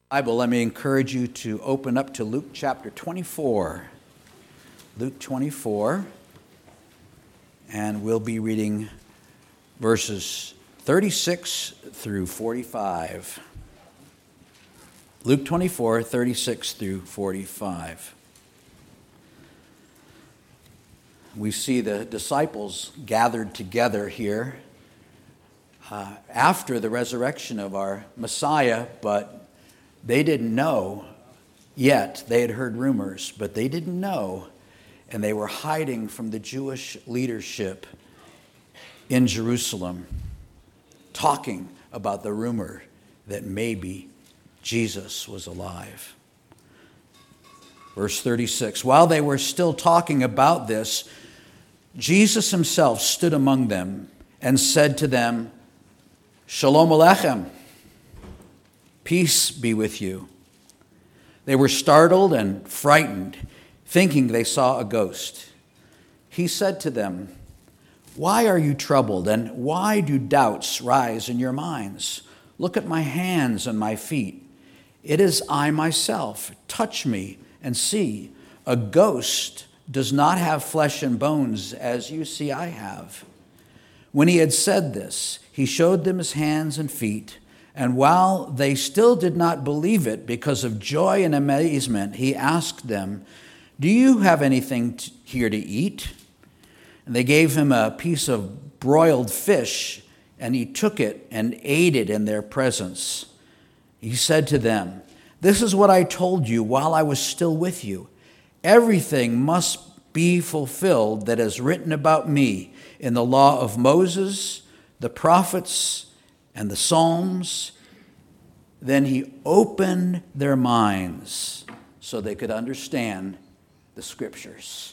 Bible, let me encourage you to open up to Luke chapter 24. Luke 24, and we'll be reading verses 36 through 45. Luke 24, 36 through 45. We see the disciples gathered together here after the resurrection of our Messiah, but they didn't know yet. They had heard rumors, but they didn't know, and they were hiding from the Jewish leadership in Jerusalem, talking about the rumor that maybe Jesus was alive. Verse 36, while they were still talking about this, Jesus himself stood among them and said to them, Shalom Aleichem. Peace be with you. They were startled and frightened, thinking they saw a ghost. He said to them, why are you troubled, and why do doubts rise in your minds? Look at my hands and my feet. It is I myself. Touch me and see. A ghost does not have flesh and bones, as you see I have. When he had said this, he showed them his hands and feet. And while they still did not believe it because of joy and amazement, he asked them, do you have anything here to eat? And they gave him a piece of broiled fish, and he took it and ate it in their presence. He said to them, this is what I told you while I was still with you. Everything must be fulfilled that is written about me in the law of Moses, the prophets, and the Psalms. Then he opened their minds so they could understand the Scriptures.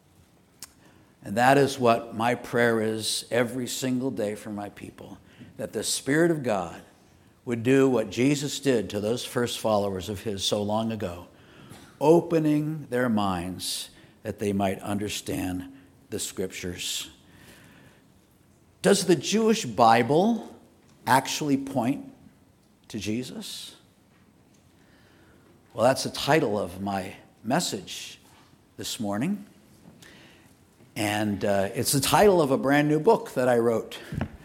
And that is what my prayer is every single day for my people, that the Spirit of God would do what Jesus did to those first followers of his so long ago, opening their minds that they might understand the Scriptures. Does the Jewish Bible actually point to Jesus? Well, that's the title of my message this morning. And it's the title of a brand new book that I wrote.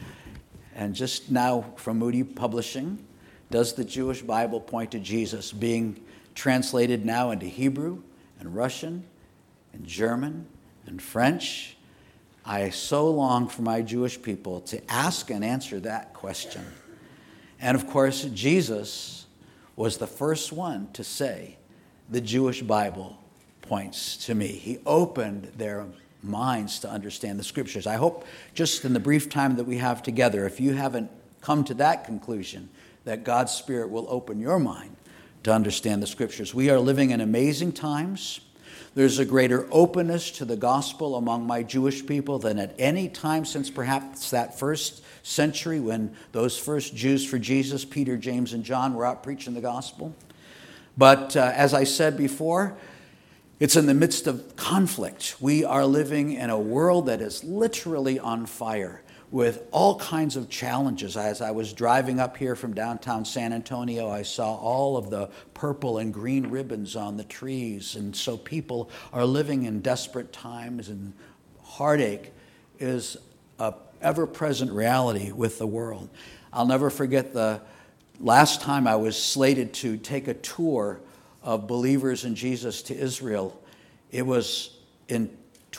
And just now from Moody Publishing, Does the Jewish Bible Point to Jesus? Being translated now into Hebrew and Russian and German and French. I so long for my Jewish people to ask and answer that question. And of course, Jesus was the first one to say, the Jewish Bible points to me. He opened their minds to understand the Scriptures. I hope just in the brief time that we have together, if you haven't come to that conclusion, that God's Spirit will open your mind to understand the Scriptures. We are living in amazing times. There's a greater openness to the gospel among my Jewish people than at any time since perhaps that first century when those first Jews for Jesus, Peter, James, and John, were out preaching the gospel. But as I said before, it's in the midst of conflict. We are living in a world that is literally on fire with all kinds of challenges. As I was driving up here from downtown San Antonio, I saw all of the purple and green ribbons on the trees. And so people are living in desperate times, and heartache is an ever-present reality with the world. I'll never forget the last time I was slated to take a tour of believers in Jesus to Israel. It was in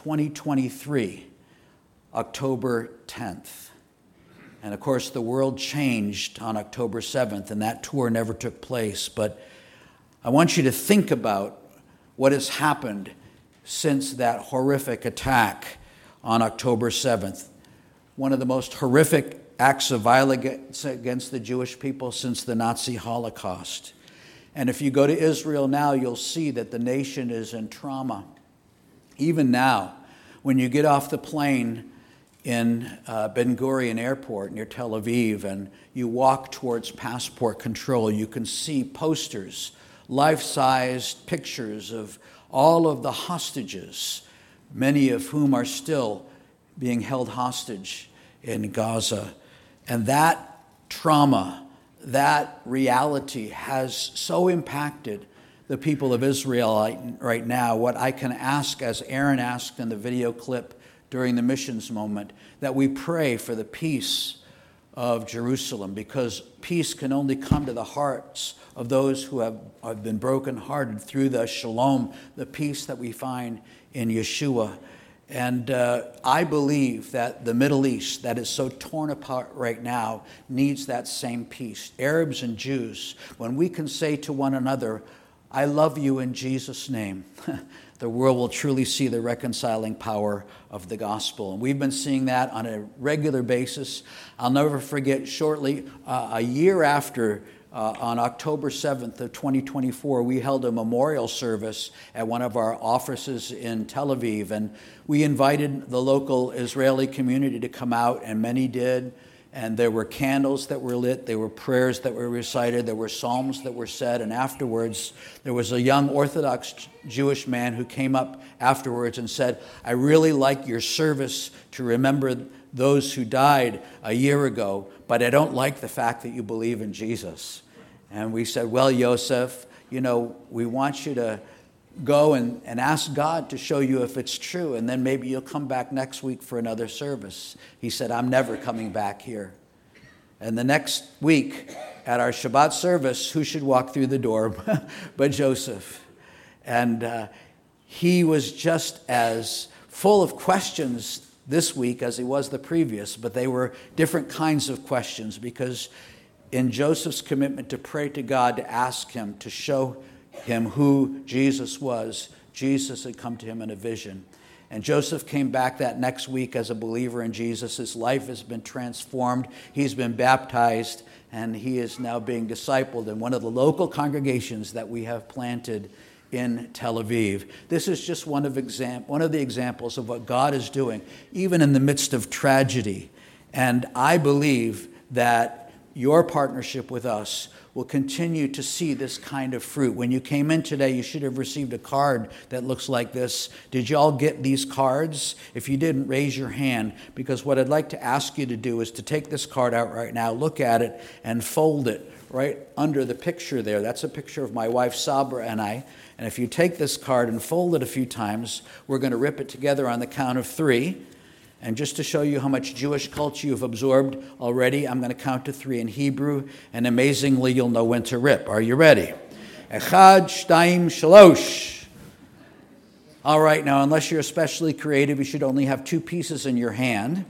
2023, October 10th. And of course, the world changed on October 7th, and that tour never took place. But I want you to think about what has happened since that horrific attack on October 7th. One of the most horrific acts of violence against the Jewish people since the Nazi Holocaust. And if you go to Israel now, you'll see that the nation is in trauma. Even now, when you get off the plane in Ben Gurion Airport near Tel Aviv and you walk towards passport control, you can see posters, life-sized pictures of all of the hostages, many of whom are still being held hostage in Gaza. And that trauma, that reality has so impacted the people of Israel right now, what I can ask, as Aaron asked in the video clip during the missions moment, that we pray for the peace of Jerusalem, because peace can only come to the hearts of those who have been brokenhearted through the shalom, the peace that we find in Yeshua. And I believe that the Middle East, that is so torn apart right now, needs that same peace. Arabs and Jews, when we can say to one another, I love you in Jesus' name, the world will truly see the reconciling power of the gospel. And we've been seeing that on a regular basis. I'll never forget, shortly, a year after, on October 7th of 2024, we held a memorial service at one of our offices in Tel Aviv. And we invited the local Israeli community to come out, and many did. And there were candles that were lit, there were prayers that were recited, there were psalms that were said, and afterwards there was a young Orthodox Jewish man who came up afterwards and said, I really like your service to remember those who died a year ago, but I don't like the fact that you believe in Jesus. And we said, well, Yosef, we want you to go and ask God to show you if it's true, and then maybe you'll come back next week for another service. He said, I'm never coming back here. And the next week at our Shabbat service, who should walk through the door but Joseph? And he was just as full of questions this week as he was the previous, but they were different kinds of questions, because in Joseph's commitment to pray to God, to ask him to show him who Jesus was, Jesus had come to him in a vision. And Joseph came back that next week as a believer in Jesus. His life has been transformed. He's been baptized, and he is now being discipled in one of the local congregations that we have planted in Tel Aviv. This is just one of the examples of what God is doing, even in the midst of tragedy. And I believe that your partnership with us will continue to see this kind of fruit. When you came in today, you should have received a card that looks like this. Did you all get these cards? If you didn't, raise your hand, because what I'd like to ask you to do is to take this card out right now, look at it, and fold it right under the picture there. That's a picture of my wife Sabra and I. And if you take this card and fold it a few times, we're going to rip it together on the count of 3. And just to show you how much Jewish culture you've absorbed already, I'm going to count to 3 in Hebrew, and amazingly, you'll know when to rip. Are you ready? Echad, shtayim, shalosh. All right, now, unless you're especially creative, you should only have 2 pieces in your hand.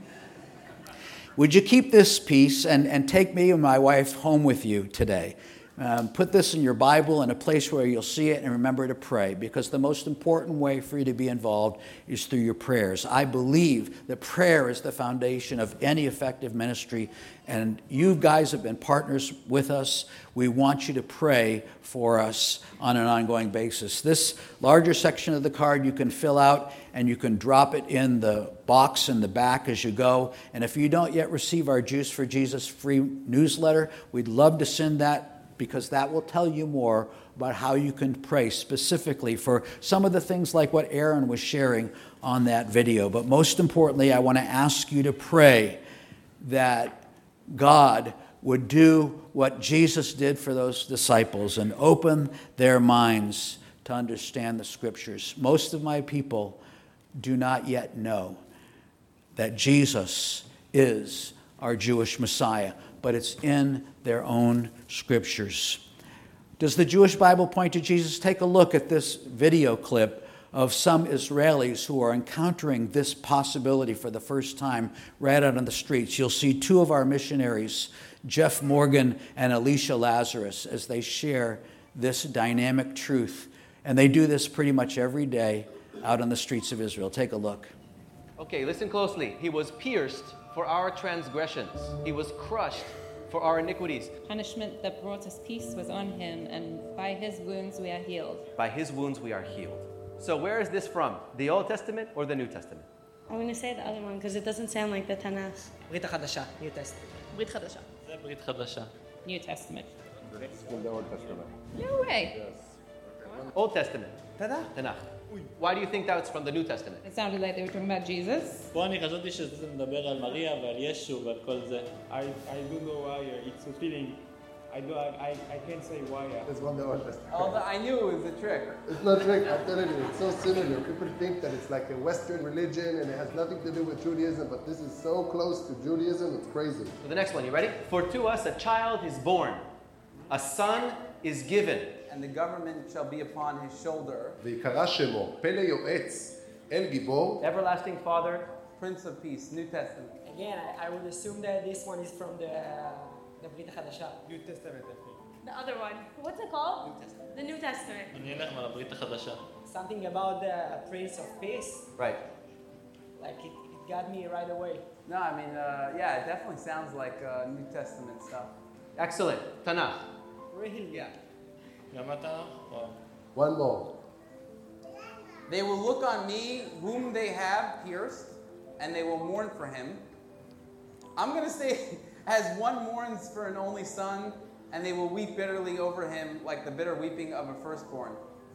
Would you keep this piece and take me and my wife home with you today? Put this in your Bible in a place where you'll see it, and remember to pray, because the most important way for you to be involved is through your prayers. I believe that prayer is the foundation of any effective ministry, and you guys have been partners with us. We want you to pray for us on an ongoing basis. This larger section of the card you can fill out, and you can drop it in the box in the back as you go. And if you don't yet receive our Juice for Jesus free newsletter, we'd love to send that, because that will tell you more about how you can pray specifically for some of the things like what Aaron was sharing on that video. But most importantly, I want to ask you to pray that God would do what Jesus did for those disciples and open their minds to understand the Scriptures. Most of my people do not yet know that Jesus is our Jewish Messiah, but it's in their own Scriptures. Does the Jewish Bible point to Jesus? Take a look at this video clip of some Israelis who are encountering this possibility for the first time right out on the streets. You'll see 2 of our missionaries, Jeff Morgan and Alicia Lazarus, as they share this dynamic truth. And they do this pretty much every day out on the streets of Israel. Take a look. Okay, listen closely. He was pierced for our transgressions. He was crushed for our iniquities. Punishment that brought us peace was on him, and by his wounds we are healed. By his wounds we are healed. So where is this from? The Old Testament or the New Testament? I'm going to say the other one because it doesn't sound like the Tanakh. ברית החדשה, New Testament. ברית חדשה. זה ברית חדשה. New Testament. In the Old Testament. No way. Old Testament. Tanakh. Tanakh. Why do you think that's from the New Testament? It sounded like they were talking about Jesus. פה אני חשבתי שזה מדבר על מריה ועל ישו ועל כל זה. I do know why it's fulfilling I can't say why. It's from the Old Testament. Although I knew it was a trick. It's not trick, I'm telling you, it's so similar. People think that it's like a Western religion and it has nothing to do with Judaism, but this is so close to Judaism, it's crazy. So the next one, you ready? For to us a child is born, a son is given, and the government shall be upon his shoulder. ויקרא שמו, פלא יועץ, אל גיבור. Everlasting Father, Prince of Peace, New Testament. Again, I would assume that this one is from the ברית החדשה. New Testament, I think. The other one. What's it called? The New Testament. אני אלך מהברית החדשה. Something about the Prince of Peace. Right. Like it got me right away. No, I mean, yeah, it definitely sounds like New Testament stuff. Excellent. Tanakh. Really? Yeah. גם אתה? One more. They will look on me whom they have pierced, and they will mourn for him. I'm going to say, as one mourns for an only son, and they will weep bitterly over him like the bitter weeping of a firstborn.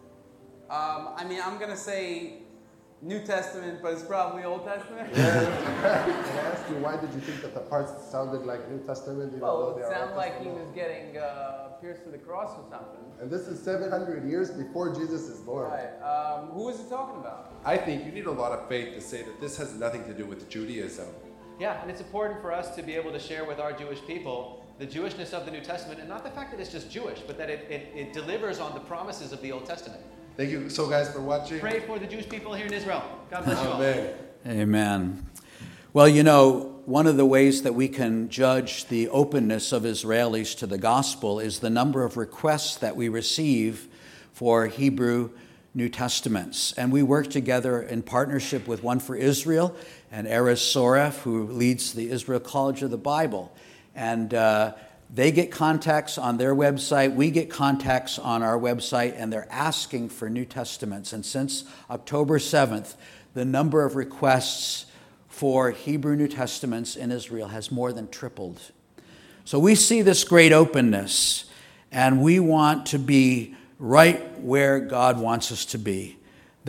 I mean, I'm going to say New Testament, but it's probably Old Testament. Can I ask you, why did you think that the parts sounded like New Testament? Even though Well, they it are sounded Old like he Testament? was getting pierced to the cross or something. And this is 700 years before Jesus is born. Right. Who is he talking about? I think you need a lot of faith to say that this has nothing to do with Judaism. Yeah, and it's important for us to be able to share with our Jewish people the Jewishness of the New Testament, and not the fact that it's just Jewish, but that it delivers on the promises of the Old Testament. Thank you so guys for watching. Pray for the Jewish people here in Israel. God bless you all. Amen. Amen. Well, you know, one of the ways that we can judge the openness of Israelis to the gospel is the number of requests that we receive for Hebrew New Testaments. And we work together in partnership with One for Israel and Erez Soref, who leads the Israel College of the Bible. And they get contacts on their website, we get contacts on our website, and they're asking for New Testaments. And since October 7th, the number of requests for Hebrew New Testaments in Israel has more than tripled. So we see this great openness, and we want to be right where God wants us to be.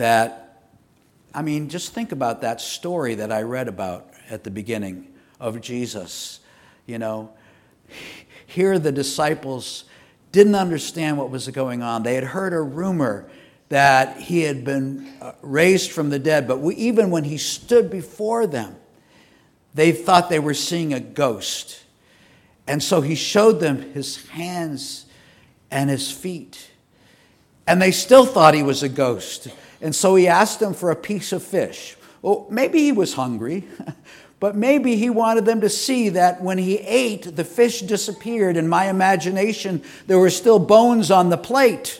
Just think about that story that I read about at the beginning of Jesus. You know, here the disciples didn't understand what was going on. They had heard a rumor that he had been raised from the dead, but even when he stood before them, they thought they were seeing a ghost. And so he showed them his hands and his feet. And they still thought he was a ghost. And so he asked them for a piece of fish. Well, maybe he was hungry, but maybe he wanted them to see that when he ate, the fish disappeared. In my imagination, there were still bones on the plate.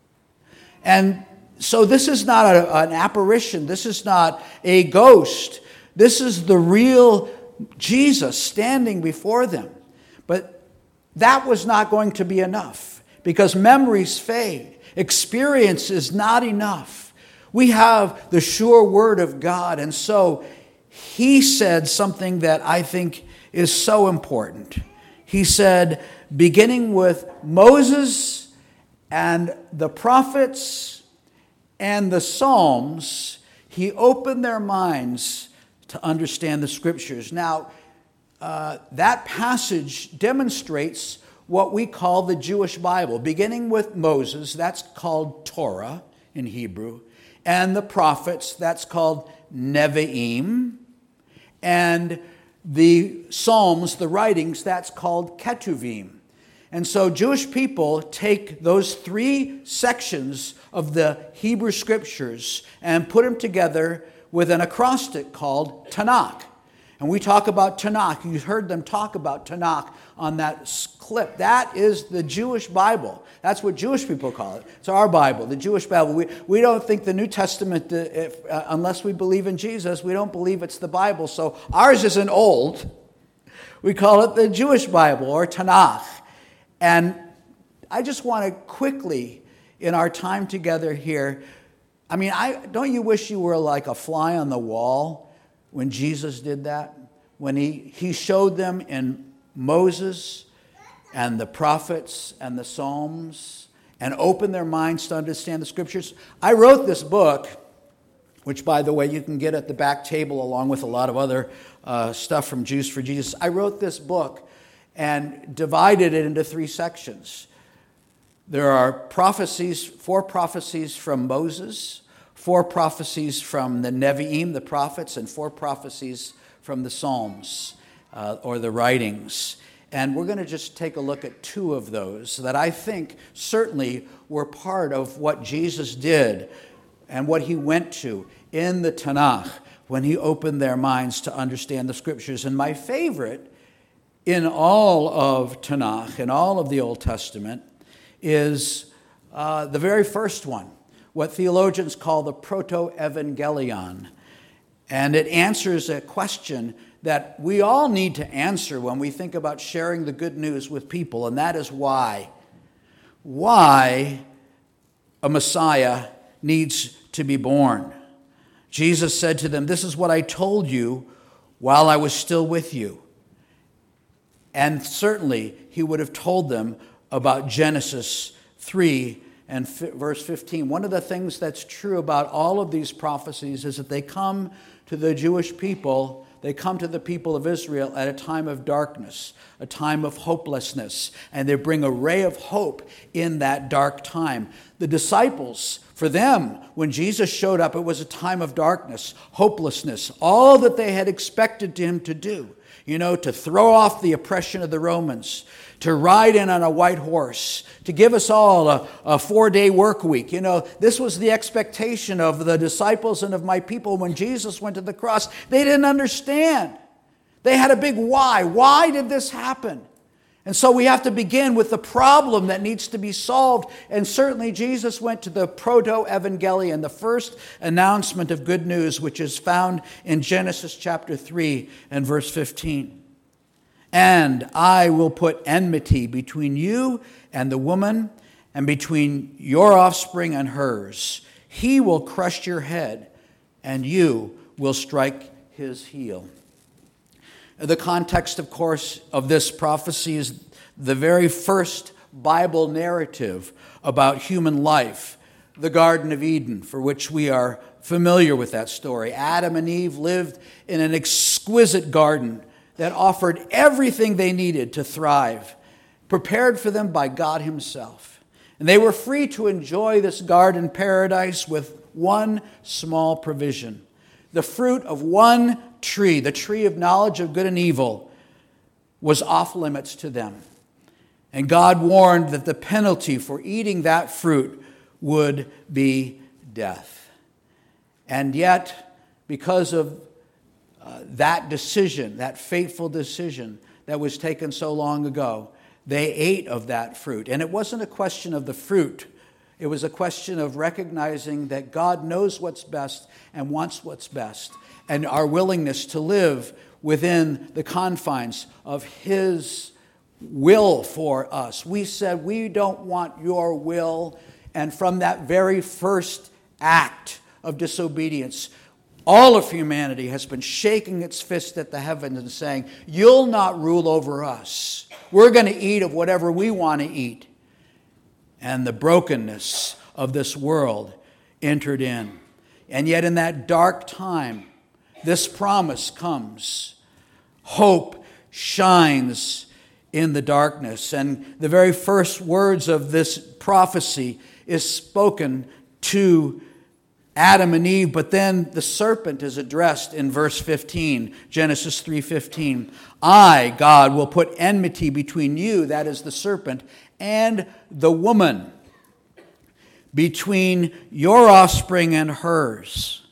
And so this is not an apparition. This is not a ghost. This is the real Jesus standing before them. But that was not going to be enough, because memories fade. Experience is not enough. We have the sure word of God. And so he said something that I think is so important. He said, beginning with Moses and the prophets and the Psalms, he opened their minds to understand the scriptures. Now, that passage demonstrates what we call the Jewish Bible. Beginning with Moses, that's called Torah in Hebrew, and the prophets, that's called Nevi'im, and the Psalms, the writings, that's called Ketuvim. And so Jewish people take those three sections of the Hebrew scriptures and put them together with an acrostic called Tanakh. And we talk about Tanakh. You heard them talk about Tanakh on that clip. That is the Jewish Bible. That's what Jewish people call it. It's our Bible, the Jewish Bible. We don't think the New Testament, unless we believe in Jesus, we don't believe it's the Bible. So ours isn't old. We call it the Jewish Bible, or Tanakh. And I just want to quickly, in our time together here, don't you wish you were like a fly on the wall when Jesus did that? When he showed them in Moses and the prophets and the Psalms and opened their minds to understand the scriptures. I wrote this book, which, by the way, you can get at the back table along with a lot of other stuff from Jews for Jesus. I wrote this book, and divided it into 3 sections. There are prophecies, 4 prophecies from Moses, 4 prophecies from the Nevi'im, the prophets, and 4 prophecies from the Psalms, or the writings. And we're going to just take a look at 2 of those that I think certainly were part of what Jesus did and what he went to in the Tanakh when he opened their minds to understand the Scriptures. And my favorite in all of Tanakh, in all of the Old Testament, is the very first one, what theologians call the Proto-Evangelion. And it answers a question that we all need to answer when we think about sharing the good news with people, and that is why. Why a Messiah needs to be born. Jesus said to them, "This is what I told you while I was still with you." And certainly he would have told them about Genesis 3 and verse 15. One of the things that's true about all of these prophecies is that they come to the Jewish people, they come to the people of Israel at a time of darkness, a time of hopelessness, and they bring a ray of hope in that dark time. The disciples, for them, when Jesus showed up, it was a time of darkness, hopelessness, all that they had expected him to do. To throw off the oppression of the Romans, to ride in on a white horse, to give us all a 4-day work week. This was the expectation of the disciples and of my people when Jesus went to the cross. They didn't understand. They had a big why. Why did this happen? And so we have to begin with the problem that needs to be solved. And certainly Jesus went to the Proto-Evangelion, the first announcement of good news, which is found in Genesis chapter 3 and verse 15. "And I will put enmity between you and the woman, and between your offspring and hers. He will crush your head, and you will strike his heel." The context, of course, of this prophecy is the very first Bible narrative about human life, the Garden of Eden, for which we are familiar with that story. Adam and Eve lived in an exquisite garden that offered everything they needed to thrive, prepared for them by God himself. And they were free to enjoy this garden paradise with one small provision. The fruit of one tree, the tree of knowledge of good and evil, was off limits to them. And God warned that the penalty for eating that fruit would be death. And yet, because of that decision, that fateful decision that was taken so long ago, they ate of that fruit. And it wasn't a question of the fruit. It was a question of recognizing that God knows what's best and wants what's best, and our willingness to live within the confines of his will for us. We said, we don't want your will. And from that very first act of disobedience, all of humanity has been shaking its fist at the heavens and saying, you'll not rule over us. We're going to eat of whatever we want to eat. And the brokenness of this world entered in. And yet in that dark time, this promise comes. Hope shines in the darkness. And the very first words of this prophecy is spoken to Adam and Eve, but then the serpent is addressed in verse 15, Genesis 3:15. I, God, will put enmity between you, that is the serpent, and the woman, between your offspring and hers.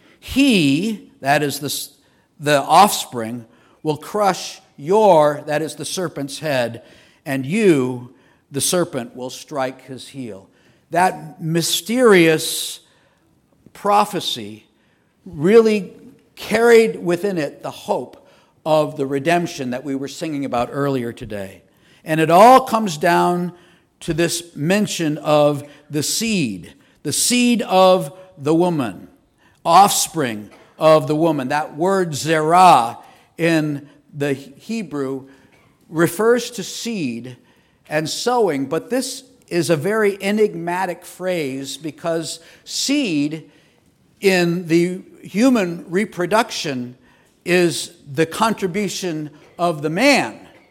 He, that is the offspring, will crush your, that is the serpent's head, and you, the serpent, will strike his heel. That mysterious prophecy really carried within it the hope of the redemption that we were singing about earlier today. And it all comes down to this mention of the seed of the woman, offspring of the woman. That word zerah in the Hebrew refers to seed and sowing, but this is a very enigmatic phrase because seed in the human reproduction is the contribution of the man.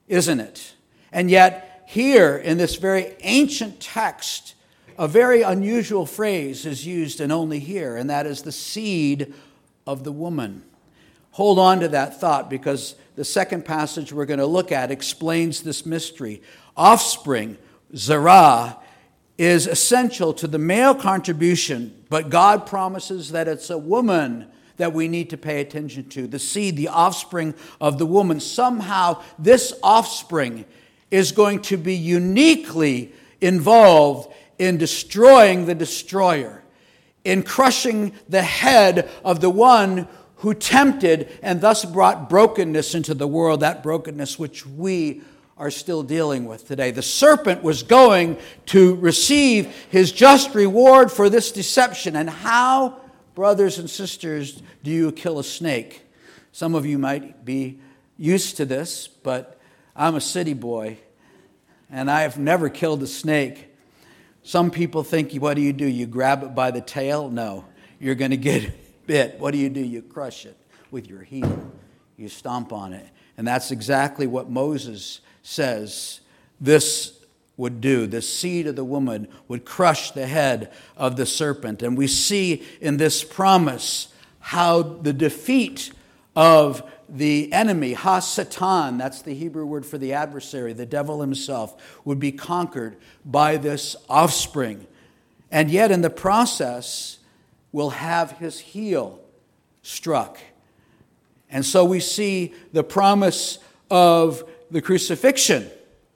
isn't it? And yet, here in this very ancient text, a very unusual phrase is used and only here, and that is the seed of the woman. Hold on to that thought, because the second passage we're going to look at explains this mystery. Offspring, zerah, is essential to the male contribution, but God promises that it's a woman that we need to pay attention to. The seed, the offspring of the woman. Somehow this offspring is going to be uniquely involved in destroying the destroyer, in crushing the head of the one who tempted and thus brought brokenness into the world, that brokenness which we are still dealing with today. The serpent was going to receive his just reward for this deception. And how, brothers and sisters, do you kill a snake? Some of you might be used to this, but I'm a city boy, and I've never killed a snake. Some people think, what do? You grab it by the tail? No, you're going to get bit. What do? You crush it with your heel. You stomp on it. And that's exactly what Moses says this would do. The seed of the woman would crush the head of the serpent. And we see in this promise how the defeat of the enemy, ha-satan, that's the Hebrew word for the adversary, the devil himself, would be conquered by this offspring. And yet in the process, will have his heel struck. And so we see the promise of the crucifixion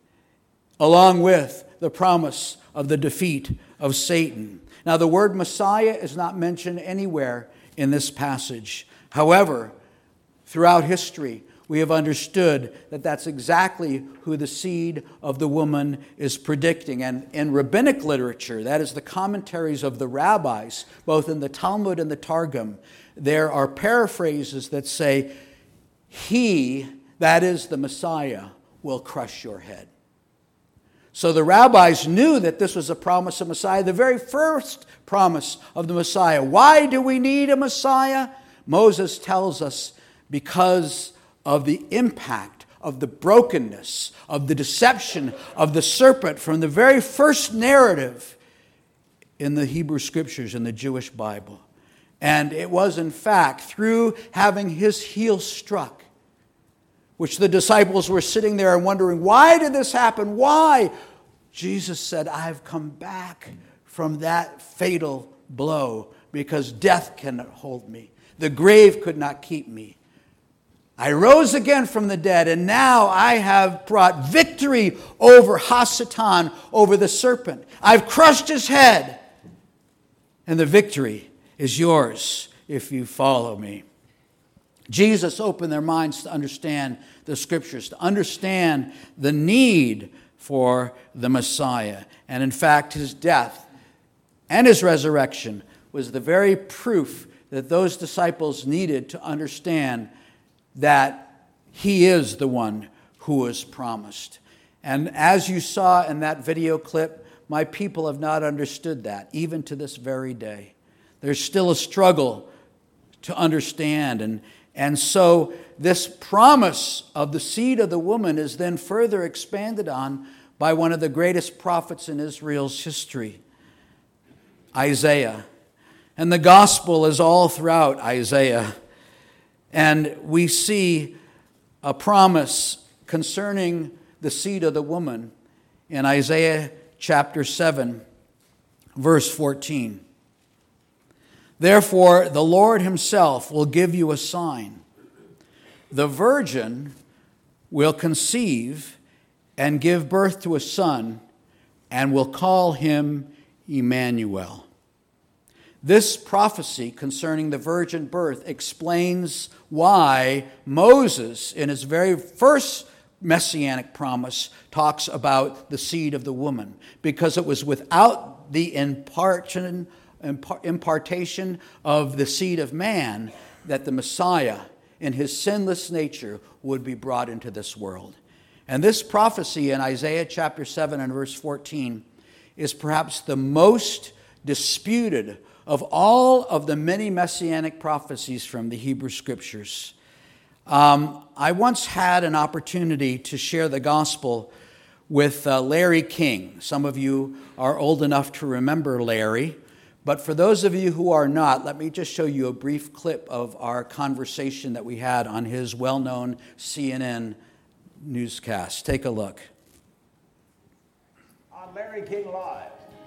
along with the promise of the defeat of Satan. Now, the word Messiah is not mentioned anywhere in this passage. However, throughout history, we have understood that that's exactly who the seed of the woman is predicting. And in rabbinic literature, that is the commentaries of the rabbis, both in the Talmud and the Targum, there are paraphrases that say, he, that is the Messiah, will crush your head. So the rabbis knew that this was a promise of Messiah, the very first promise of the Messiah. Why do we need a Messiah? Moses tells us because of the impact of the brokenness, of the deception of the serpent from the very first narrative in the Hebrew Scriptures, in the Jewish Bible. And it was, in fact, through having his heel struck, which the disciples were sitting there and wondering, why did this happen? Why? Jesus said, I've come back from that fatal blow because death cannot hold me. The grave could not keep me. I rose again from the dead, and now I have brought victory over ha-satan, over the serpent. I've crushed his head, and the victory is yours if you follow me. Jesus opened their minds to understand the Scriptures, to understand the need for the Messiah. And in fact, his death and his resurrection was the very proof that those disciples needed to understand that he is the one who was promised. And as you saw in that video clip, my people have not understood that, even to this very day. There's still a struggle to understand. And so this promise of the seed of the woman is then further expanded on by one of the greatest prophets in Israel's history, Isaiah. And the gospel is all throughout Isaiah. And we see a promise concerning the seed of the woman in Isaiah chapter 7, verse 14. Therefore, the Lord himself will give you a sign. The virgin will conceive and give birth to a son, and will call him Emmanuel. This prophecy concerning the virgin birth explains why Moses, in his very first messianic promise, talks about the seed of the woman. Because it was without the impartation of the seed of man that the Messiah, in his sinless nature, would be brought into this world. And this prophecy in Isaiah chapter 7 and verse 14 is perhaps the most disputed of all of the many messianic prophecies from the Hebrew Scriptures. I once had an opportunity to share the gospel with Larry King. Some of you are old enough to remember Larry, but for those of you who are not, let me just show you a brief clip of our conversation that we had on his well-known CNN newscast. Take a look. On Larry King Live.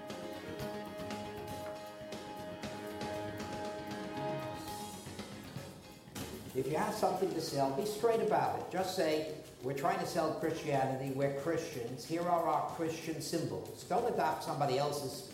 If you have something to sell, be straight about it. Just say, we're trying to sell Christianity, we're Christians, here are our Christian symbols. Don't adopt somebody else's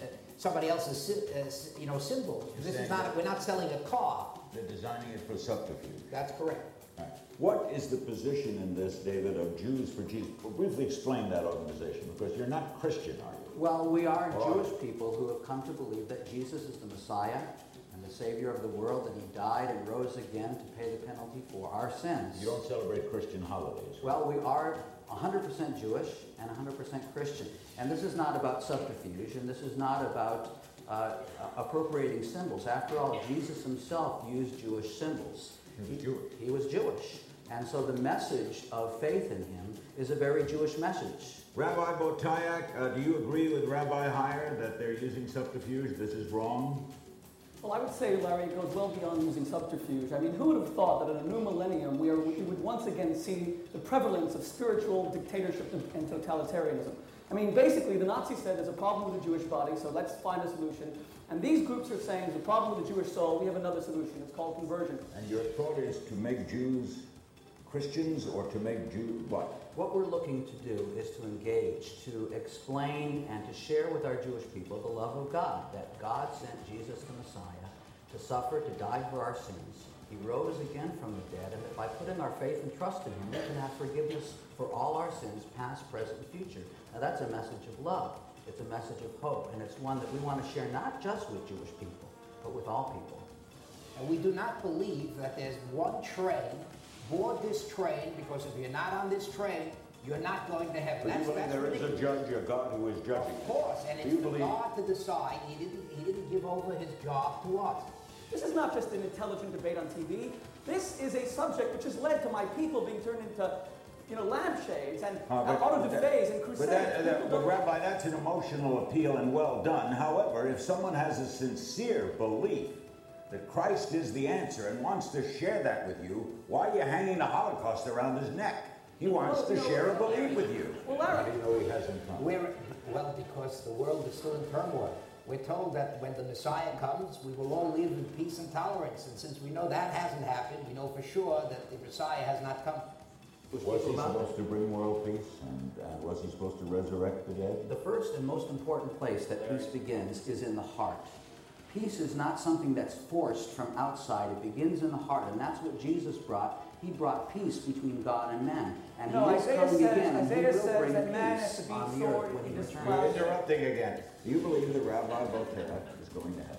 symbols. This is not, we're not selling a car. They're designing it for subterfuge. That's correct. Right. What is the position in this, David, of Jews for Jesus? Well, briefly explain that organization, because you're not Christian, are you? Well, we are Jewish people who have come to believe that Jesus is the Messiah and the Savior of the world, and he died and rose again to pay the penalty for our sins. You don't celebrate Christian holidays. Well, we are 100% Jewish and 100% Christian. And this is not about subterfuge, and this is not about appropriating symbols. After all, Jesus himself used Jewish symbols. He was Jewish. He was Jewish. And so the message of faith in him is a very Jewish message. Rabbi Botayak, do you agree with Rabbi Heyer that they're using subterfuge? This is wrong? Well, I would say, Larry, it goes well beyond using subterfuge. I mean, who would have thought that in a new millennium we would once again see the prevalence of spiritual dictatorship and totalitarianism? I mean, basically, the Nazis said there's a problem with the Jewish body, so let's find a solution. And these groups are saying there's a problem with the Jewish soul, we have another solution. It's called conversion. And your thought is to make Jews Christians or to make Jews what? What we're looking to do is to engage, to explain, and to share with our Jewish people the love of God, that God sent Jesus the Messiah to suffer, to die for our sins. He rose again from the dead, and that by putting our faith and trust in him, we can have forgiveness for all our sins, past, present, and future. Now that's a message of love. It's a message of hope, and it's one that we want to share not just with Jewish people, but with all people. And we do not believe that there's one train. Board this train, because if you're not on this train, you're not going to heaven. But you believe there is a judge, a God who is judging. Of course, and it's for God to decide. He didn't give over his job to us. This is not just an intelligent debate on TV. This is a subject which has led to my people being turned into, lampshades and auto da fes and crusades. But Rabbi, that's an emotional appeal and well done. However, if someone has a sincere belief that Christ is the answer and wants to share that with you, why are you hanging the Holocaust around his neck? He wants to share a belief with you. Well, Larry, how do you know he hasn't come? Well, because the world is still in turmoil. We're told that when the Messiah comes, we will all live in peace and tolerance. And since we know that hasn't happened, we know for sure that the Messiah has not come. Was he supposed to bring world peace? And was he supposed to resurrect the dead? The first and most important place that peace begins is in the heart. Peace is not something that's forced from outside. It begins in the heart, and that's what Jesus brought. He brought peace between God and man. And he is coming again, and he will bring peace on the earth when he returns. You're interrupting again. Do you believe that Rabbi Botayak is going to heaven?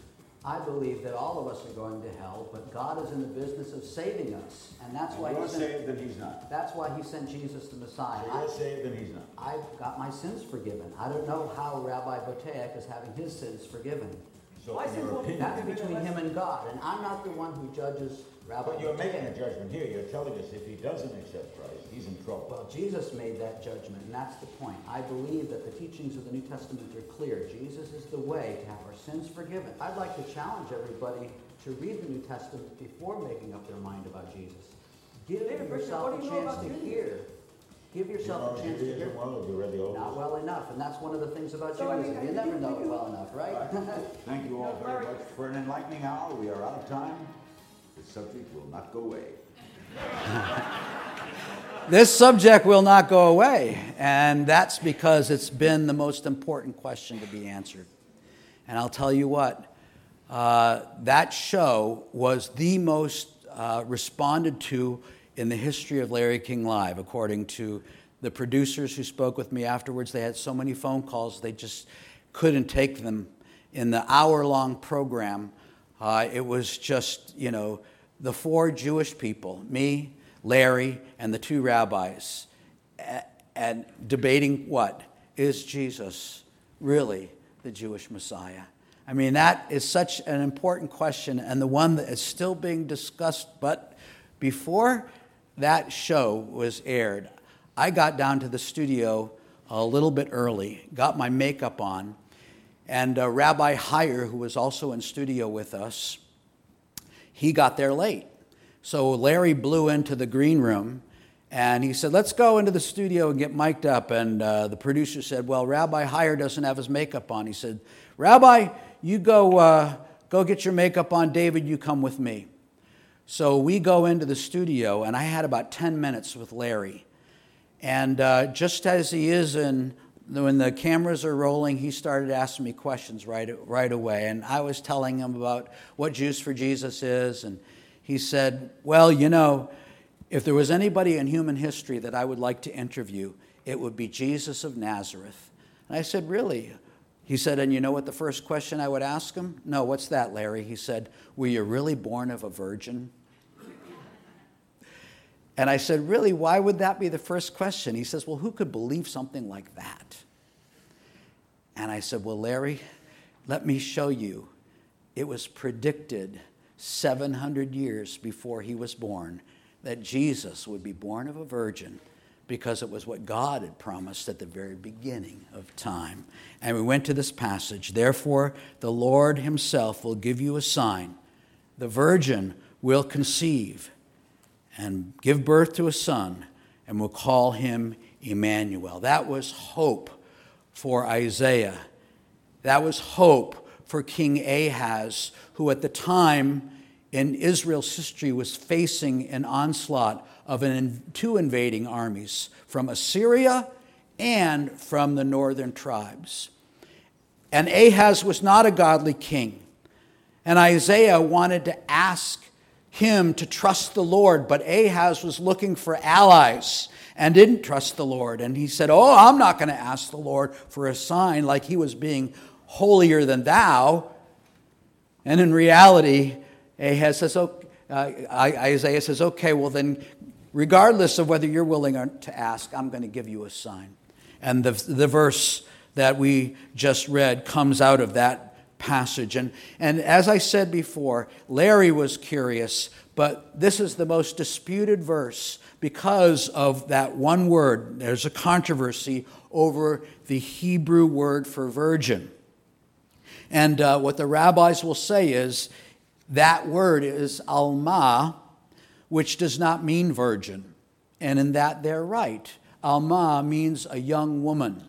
I believe that all of us are going to hell, but God is in the business of saving us. And that's why you're saved and he's not. That's why he sent Jesus the Messiah. So you're saved and he's not. I've got my sins forgiven. I don't know how Rabbi Botayak is having his sins forgiven. So in your opinion, that's between him and God, and I'm not the one who judges Rabbi But you're Botayak. making a judgment here. You're telling us if he doesn't accept Christ, he's in trouble. Well, Jesus made that judgment, and that's the point. I believe that the teachings of the New Testament are clear. Jesus is the way to have our sins forgiven. I'd like to challenge everybody to read the New Testament before making up their mind about Jesus. Give yourself a chance to hear. Give yourself a chance to hear. Not well enough, and that's one of the things about Judaism. You never know it well enough, right? Thank you all very much for an enlightening hour. We are out of time. This subject will not go away. This subject will not go away, and that's because it's been the most important question to be answered. And I'll tell you what, that show was the most responded to in the history of Larry King Live, according to the producers who spoke with me afterwards. They had so many phone calls, they just couldn't take them. In the hour-long program, it was just, the four Jewish people, me, Larry, and the two rabbis, and debating what? Is Jesus really the Jewish Messiah? I mean, that is such an important question, and the one that is still being discussed, but before that show was aired, I got down to the studio a little bit early, got my makeup on, and Rabbi Heyer, who was also in studio with us, he got there late. So Larry blew into the green room, and he said, let's go into the studio and get mic'd up. And the producer said, well, Rabbi Heyer doesn't have his makeup on. He said, Rabbi, you go get your makeup on. David, you come with me. So we go into the studio, and I had about 10 minutes with Larry. And just as he is when the cameras are rolling, he started asking me questions right away. And I was telling him about what Jews for Jesus is. And he said, well, you know, if there was anybody in human history that I would like to interview, it would be Jesus of Nazareth. And I said, really? He said, and you know what the first question I would ask him? No, what's that, Larry? He said, were you really born of a virgin? And I said, really, why would that be the first question? He says, well, who could believe something like that? And I said, well, Larry, let me show you. It was predicted 700 years before he was born that Jesus would be born of a virgin, because it was what God had promised at the very beginning of time. And we went to this passage. Therefore, the Lord himself will give you a sign. The virgin will conceive and give birth to a son, and will call him Emmanuel. That was hope for Isaiah. That was hope for King Ahaz, who at the time in Israel's history was facing an onslaught of two invading armies from Assyria and from the northern tribes. And Ahaz was not a godly king. And Isaiah wanted to ask him to trust the Lord, but Ahaz was looking for allies and didn't trust the Lord. And he said, oh, I'm not going to ask the Lord for a sign, like he was being holier than thou. And in reality, Ahaz says, Isaiah says, okay, well then, regardless of whether you're willing to ask, I'm going to give you a sign. And the verse that we just read comes out of that passage. And as I said before, Larry was curious, but this is the most disputed verse because of that one word. There's a controversy over the Hebrew word for virgin. And what the rabbis will say is that word is alma, which does not mean virgin. And in that they're right. Alma means a young woman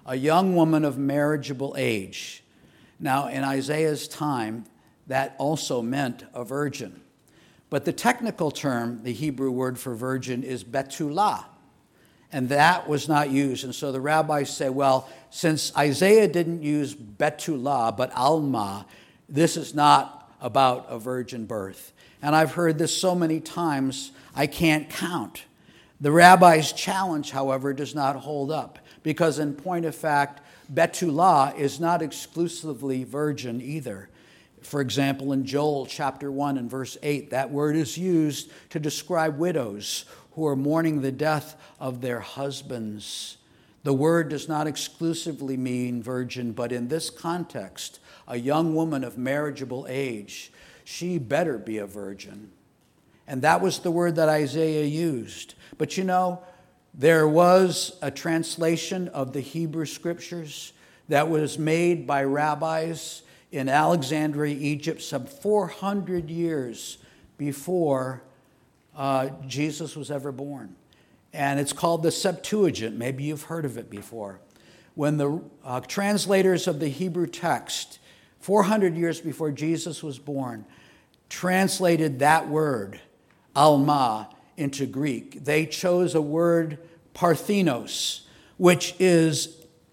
of marriageable age. Now, in Isaiah's time, that also meant a virgin. But the technical term, the Hebrew word for virgin, is betulah. And that was not used. And so the rabbis say, well, since Isaiah didn't use betulah, but alma, this is not about a virgin birth. And I've heard this so many times, I can't count. The rabbi's challenge, however, does not hold up. Because in point of fact, betulah is not exclusively virgin either. For example, in Joel chapter 1 and verse 8, that word is used to describe widows who are mourning the death of their husbands. The word does not exclusively mean virgin, but in this context, a young woman of marriageable age, she better be a virgin. And that was the word that Isaiah used. But you know, there was a translation of the Hebrew Scriptures that was made by rabbis in Alexandria, Egypt, some 400 years before Jesus was ever born. And it's called the Septuagint. Maybe you've heard of it before. When the translators of the Hebrew text, 400 years before Jesus was born, translated that word, alma, into Greek, they chose a word, parthenos, which is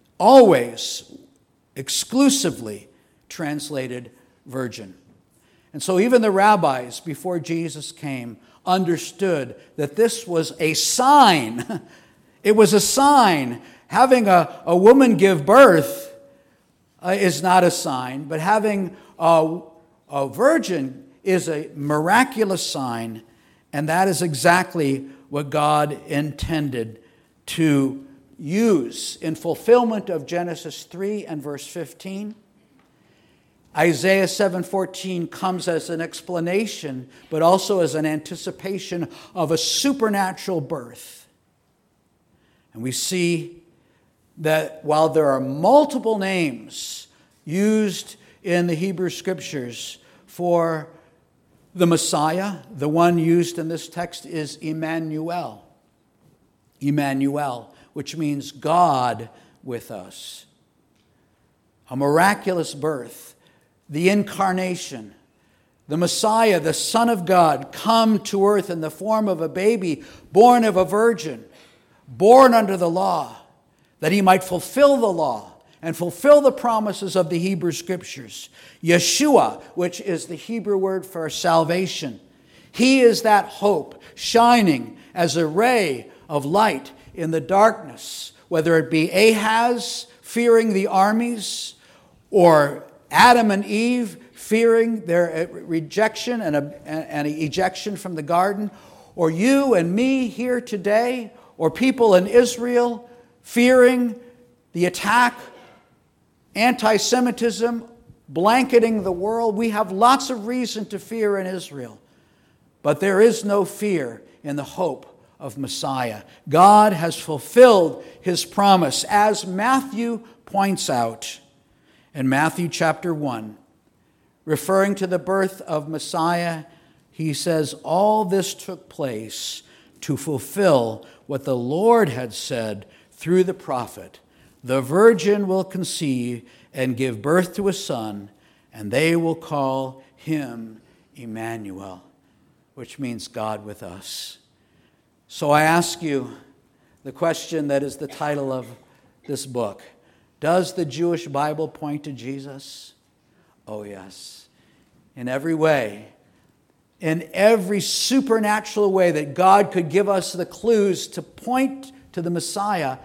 always exclusively translated virgin. And so even the rabbis, before Jesus came, understood that this was a sign. It was a sign. Having a woman give birth is not a sign, but having a virgin is a miraculous sign. And that is exactly what God intended to use in fulfillment of Genesis 3 and verse 15. Isaiah 7:14 comes as an explanation, but also as an anticipation of a supernatural birth. And we see that while there are multiple names used in the Hebrew Scriptures for the Messiah, the one used in this text is Emmanuel. Emmanuel, which means God with us. A miraculous birth, the incarnation, the Messiah, the Son of God, come to earth in the form of a baby, born of a virgin, born under the law, that he might fulfill the law and fulfill the promises of the Hebrew Scriptures. Yeshua, which is the Hebrew word for salvation. He is that hope shining as a ray of light in the darkness, whether it be Ahaz fearing the armies, or Adam and Eve fearing their rejection and ejection from the garden, or you and me here today, or people in Israel fearing the attack, anti-Semitism blanketing the world. We have lots of reason to fear in Israel, but there is no fear in the hope of Messiah. God has fulfilled his promise, as Matthew points out in Matthew chapter 1. Referring to the birth of Messiah, he says, all this took place to fulfill what the Lord had said through the prophet. The virgin will conceive and give birth to a son, and they will call him Emmanuel, which means God with us. So I ask you the question that is the title of this book. Does the Jewish Bible point to Jesus? Oh, yes. In every way. In every supernatural way that God could give us the clues to point to the Messiah.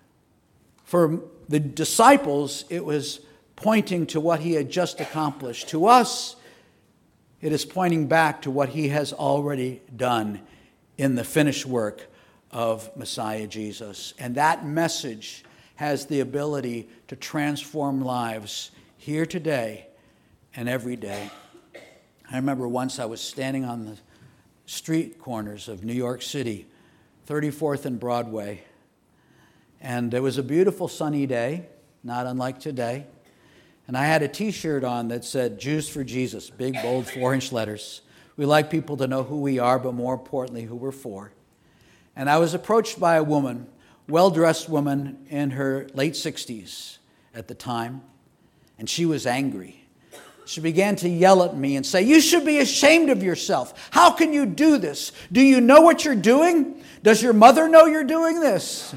For the disciples, it was pointing to what he had just accomplished. To us, it is pointing back to what he has already done in the finished work of Messiah Jesus. And that message has the ability to transform lives here today and every day. I remember once I was standing on the street corners of New York City, 34th and Broadway, and it was a beautiful sunny day, not unlike today, and I had a T-shirt on that said, Jews for Jesus, big, bold, 4-inch letters. We like people to know who we are, but more importantly, who we're for. And I was approached by a woman, well-dressed woman in her late 60s at the time, and she was angry. She began to yell at me and say, you should be ashamed of yourself. How can you do this? Do you know what you're doing? Does your mother know you're doing this?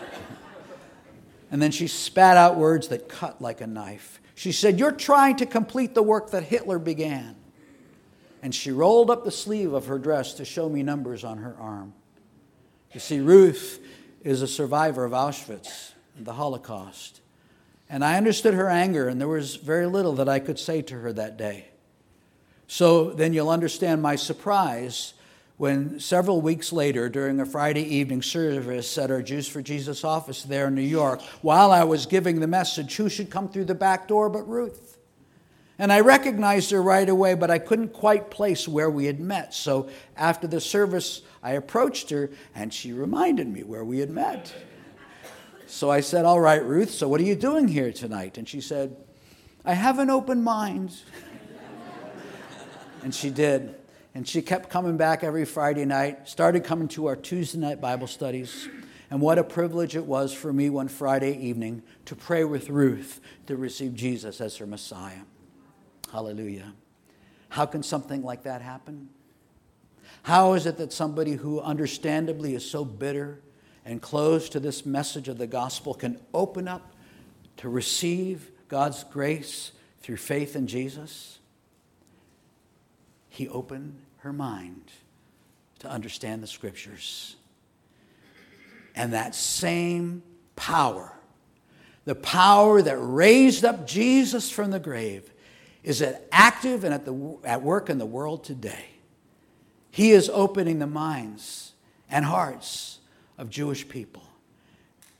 And then she spat out words that cut like a knife. She said, you're trying to complete the work that Hitler began. And she rolled up the sleeve of her dress to show me numbers on her arm. You see, Ruth is a survivor of Auschwitz, the Holocaust. And I understood her anger, and there was very little that I could say to her that day. So then you'll understand my surprise when several weeks later, during a Friday evening service at our Jews for Jesus office there in New York, while I was giving the message, who should come through the back door but Ruth? And I recognized her right away, but I couldn't quite place where we had met. So after the service, I approached her, and she reminded me where we had met. So I said, all right, Ruth, so what are you doing here tonight? And she said, I have an open mind. And she did. And she kept coming back every Friday night, started coming to our Tuesday night Bible studies. And what a privilege it was for me one Friday evening to pray with Ruth to receive Jesus as her Messiah. Hallelujah. How can something like that happen? How is it that somebody who understandably is so bitter and closed to this message of the gospel can open up to receive God's grace through faith in Jesus? He opened her mind to understand the Scriptures. And that same power, the power that raised up Jesus from the grave, is active and at work in the world today. He is opening the minds and hearts of Jewish people.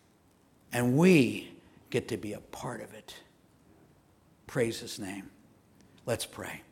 And we get to be a part of it. Praise his name. Let's pray.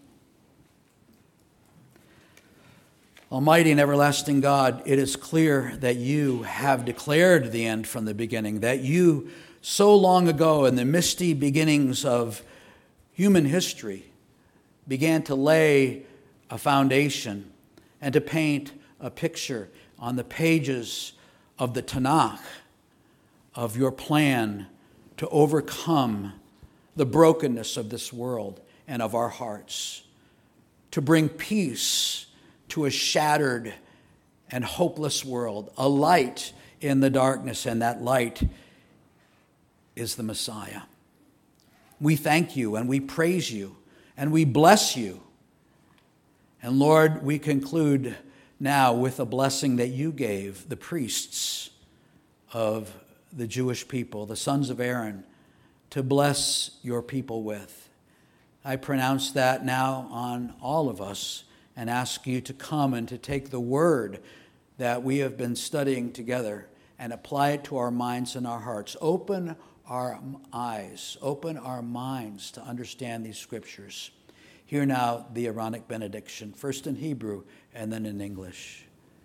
Almighty and everlasting God, it is clear that you have declared the end from the beginning, that you so long ago in the misty beginnings of human history began to lay a foundation and to paint a picture on the pages of the Tanakh of your plan to overcome the brokenness of this world and of our hearts, to bring peace to a shattered and hopeless world, a light in the darkness, and that light is the Messiah. We thank you and we praise you and we bless you. And Lord, we conclude now with a blessing that you gave the priests of the Jewish people, the sons of Aaron, to bless your people with. I pronounce that now on all of us and ask you to come and to take the word that we have been studying together and apply it to our minds and our hearts. Open our eyes, open our minds to understand these scriptures. Hear now the Aaronic benediction, first in Hebrew and then in English.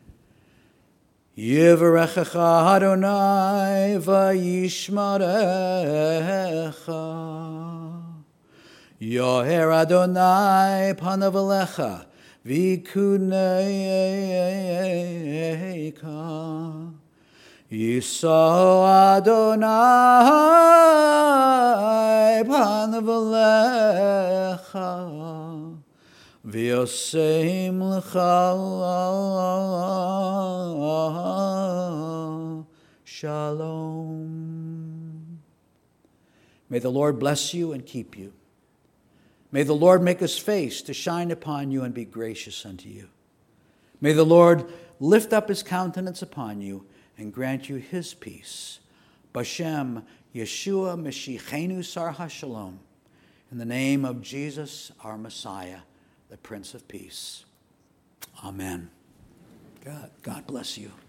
Yivarechecha Adonai v'yishmarecha. Yoher Adonai panav alecha v'kuneika. Yisau Adonai panav alecha v'yoseim lecha shalom. May the Lord bless you and keep you. May the Lord make his face to shine upon you and be gracious unto you. May the Lord lift up his countenance upon you and grant you his peace. Bashem Yeshua Mashiachenu Sar HaShalom. In the name of Jesus, our Messiah, the Prince of Peace. Amen. God bless you.